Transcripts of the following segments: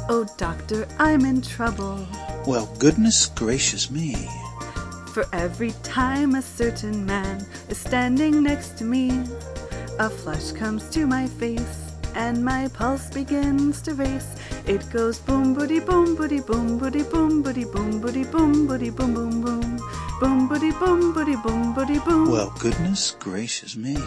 Oh, doctor, I'm in trouble. Well, goodness gracious me. For every time a certain man is standing next to me, a flush comes to my face and my pulse begins to race. It goes boom booty boom booty boom booty boom booty boom booty boom booty boom boom boom boom booty boom booty boom booty boom. Well, goodness gracious me.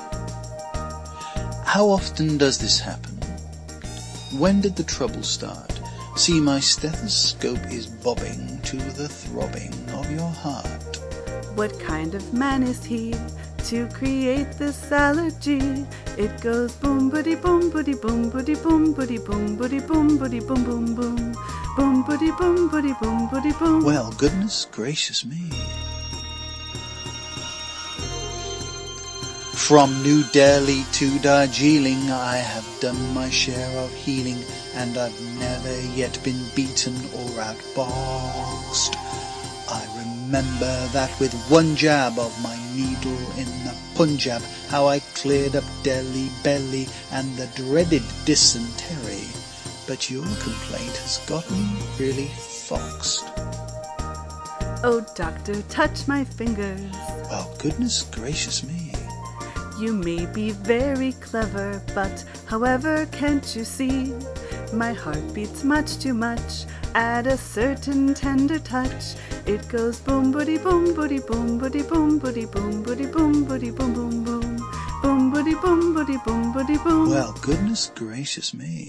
How often does this happen? When did the trouble start? See, my stethoscope is bobbing to the throbbing of your heart. What kind of man is he to create this allergy? It goes boom booty boom booty boom booty boom booty boom booty boom booty boom boom boom boom booty boom booty boom booty boom. Well, goodness gracious me. From New Delhi to Darjeeling, I have done my share of healing, and I've never yet been beaten or outboxed. I remember that with one jab of my needle in the Punjab, how I cleared up Delhi belly and the dreaded dysentery. But your complaint has got me really foxed. Oh, doctor, touch my fingers. Well, goodness gracious me. You may be very clever, but however, can't you see? My heart beats much too much at a certain tender touch. It goes boom booty boom booty boom booty boom booty boom booty boom booty boom boom boom boom booty boom booty boom booty boom. Well, goodness gracious me.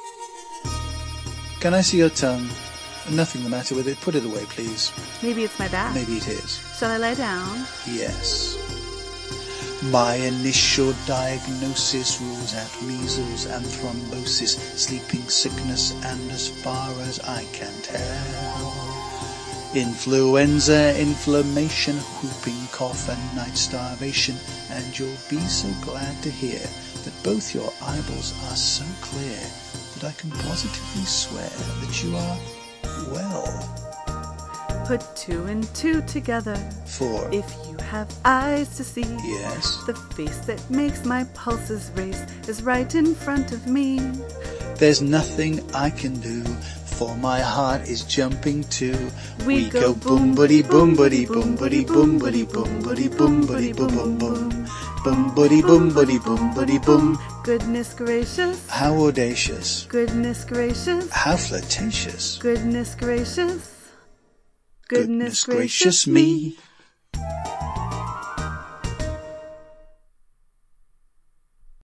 Can I see your tongue? Nothing the matter with it. Put it away, please. Maybe it's my back. Maybe it is. Shall I lie down? Yes. My initial diagnosis rules out measles and thrombosis, sleeping sickness, and as far as I can tell, influenza, inflammation, whooping cough, and night starvation. And you'll be so glad to hear that both your eyeballs are so clear that I can positively swear that you are well. Put two and two together. For if you have eyes to see, yes, the face that makes my pulses race is right in front of me. There's nothing I can do, for my heart is jumping too. We go boom booty boom booty boom booty boom booty boom booty boom booty boom boom boom boom booty boom booty boom booty boom. Goodness gracious, how audacious. Goodness gracious, how flirtatious. Goodness gracious, goodness gracious me.